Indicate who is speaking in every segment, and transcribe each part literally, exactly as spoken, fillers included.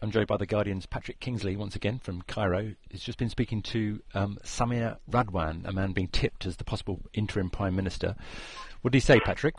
Speaker 1: I'm joined by The Guardian's Patrick Kingsley once again from Cairo. He's just been speaking to um, Samir Radwan, a man being tipped as the possible interim Prime Minister. What did he say, Patrick?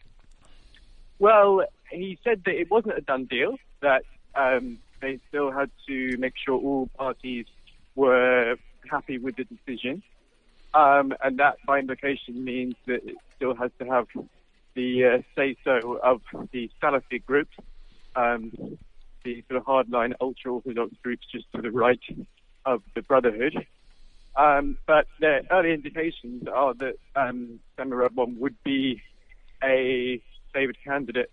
Speaker 2: Well, he said that it wasn't a done deal, that um, they still had to make sure all parties were happy with the decision. Um, and that, by implication, means that it still has to have the uh, say-so of the Salafi groups, um, the sort of hardline ultra-Orthodox groups just to the right of the Brotherhood. Um, but the early indications are that um, Samir Radwan would be a favoured candidate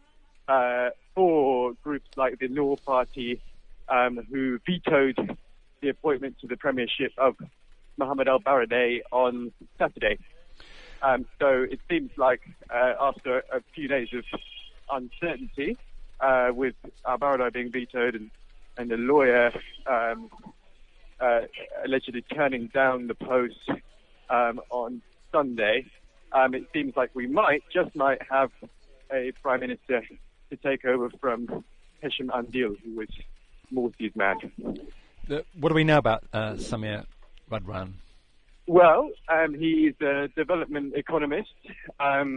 Speaker 2: uh, for groups like the Law Party, um, who vetoed the appointment to the premiership of Mohammed al-Baradei on Saturday. Um, so it seems like uh, after a few days of uncertainty, uh, with al-Baradei being vetoed and, and the lawyer um, uh, allegedly turning down the post um, on Sunday, um, it seems like we might, just might, have a Prime Minister to take over from Hisham Andil, who was Morsi's man.
Speaker 1: The, what do we know about uh, Samir Radwan?
Speaker 2: Well, um, he's a development economist. Um,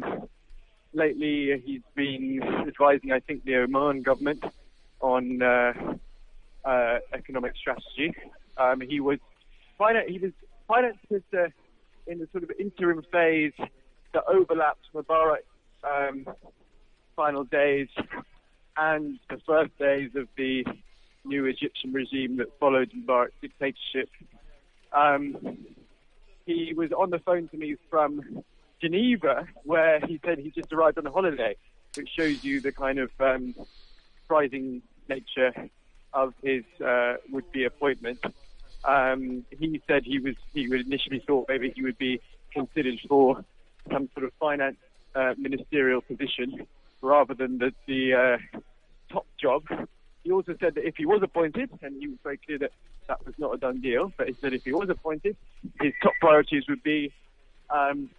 Speaker 2: lately, he's been advising, I think, the Oman government on uh, uh, economic strategy. Um, he was finance, he was finance minister in the sort of interim phase that overlapped Mubarak's um, final days and the first days of the new Egyptian regime that followed Mubarak's dictatorship. Um, he was on the phone to me from Geneva, where he said he just arrived on a holiday, which shows you the kind of um, surprising nature of his uh, would-be appointment. Um, he said he was he would initially thought maybe he would be considered for some sort of finance uh, ministerial position rather than the, the uh, top job. He also said that if he was appointed, and he was very clear that that was not a done deal, but he said if he was appointed, his top priorities would be um,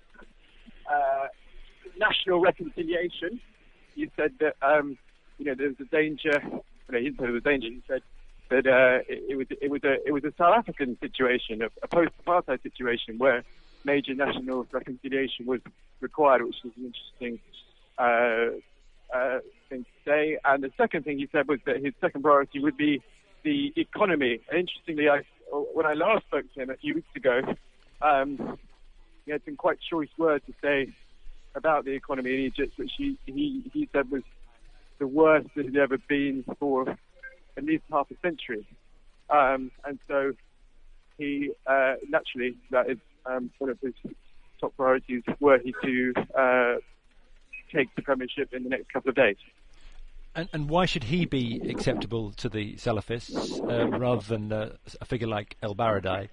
Speaker 2: uh, national reconciliation. He said that um, you know there was a danger. Well, he didn't say there was a danger. He said that uh, it, it was it was a it was a South African situation, a, a post-apartheid situation, where major national reconciliation was required, which is an interesting uh, uh, thing to say. And the second thing he said was that his second priority would be the economy. And interestingly, I, when I last spoke to him a few weeks ago, um, he had some quite choice words to say about the economy in Egypt, which he, he, he said was the worst that it had ever been for at least half a century. Um, and so he, uh, naturally, that is um, one of his top priorities, were he to uh, take the premiership in the next couple of days.
Speaker 1: And, and why should he be acceptable to the Salafists uh, rather than uh, a figure like al-Baradei?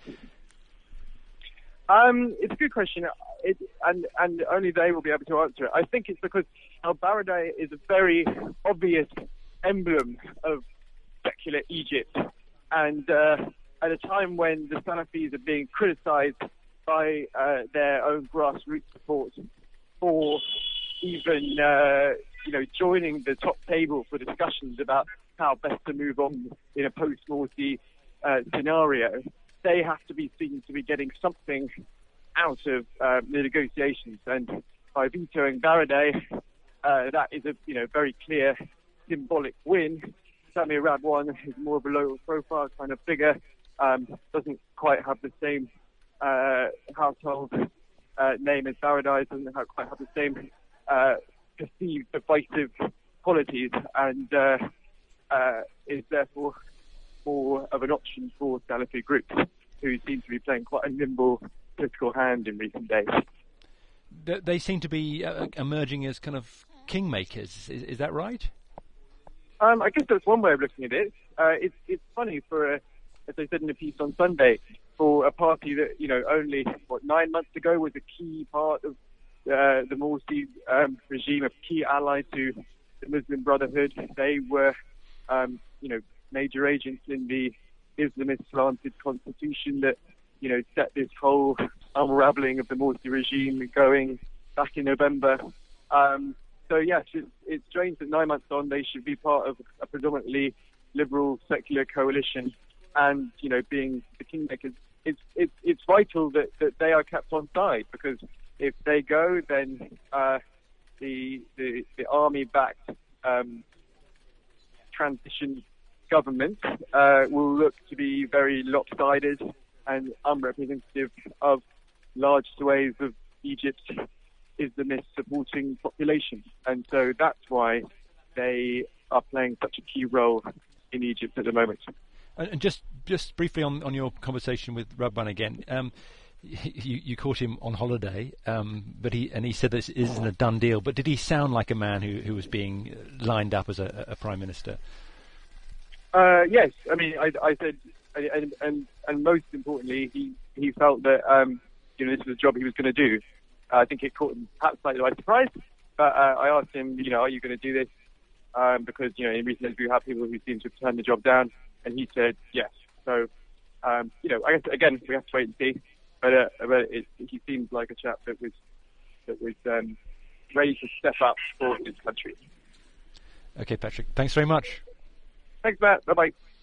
Speaker 2: Um, it's a good question, it, and, and only they will be able to answer it. I think it's because al-Baradei is a very obvious emblem of secular Egypt, and uh, at a time when the Salafis are being criticised by uh, their own grassroots support for even uh, you know, joining the top table for discussions about how best to move on in a post-Morsi uh, scenario, they have to be seen to be getting something out of uh, the negotiations. And by vetoing Baradei, uh, that is a you know very clear symbolic win. Samir Radwan is more of a low profile kind of figure, um, doesn't quite have the same uh, household uh, name as Baradei, doesn't have, quite have the same uh, perceived divisive qualities, and uh, uh, is therefore more of an option for Salafi groups who seem to be playing quite a nimble political hand in recent days.
Speaker 1: They seem to be uh, emerging as kind of kingmakers. Is, is that right?
Speaker 2: Um, I guess that's one way of looking at it. Uh, it's it's funny for, a, as I said in a piece on Sunday, for a party that you know only what nine months ago was a key part of Uh, the Morsi um, regime, a key ally to the Muslim Brotherhood. They were, um, you know, major agents in the Islamist slanted constitution that, you know, set this whole unraveling of the Morsi regime going back in November. Um, so yes, it's, it's strange that nine months on they should be part of a predominantly liberal secular coalition, and you know, being the kingmakers, it's it's it's vital that, that they are kept on side, because if they go, then uh, the the the army-backed um, transition government uh, will look to be very lopsided and unrepresentative of large swathes of Egypt's Islamist supporting population. And so that's why they are playing such a key role in Egypt at the moment.
Speaker 1: And just just briefly on, on your conversation with Radwan again, um, you, you caught him on holiday, um, but he and he said this isn't a done deal. But did he sound like a man who, who was being lined up as a, a prime minister?
Speaker 2: Uh, yes, I mean, I, I said, and, and and most importantly, he he felt that um, you know, this was a job he was going to do. Uh, I think it caught him perhaps slightly by surprise, but uh, I asked him, you know, are you going to do this? Um, because you know, in recent years we have people who seem to have turned the job down, and he said yes. So, um, you know, I guess again we have to wait and see. But uh, but it, he seems like a chap that was that was um, ready to step up for his country.
Speaker 1: Okay, Patrick. Thanks very much.
Speaker 2: Thanks, Matt. Bye bye.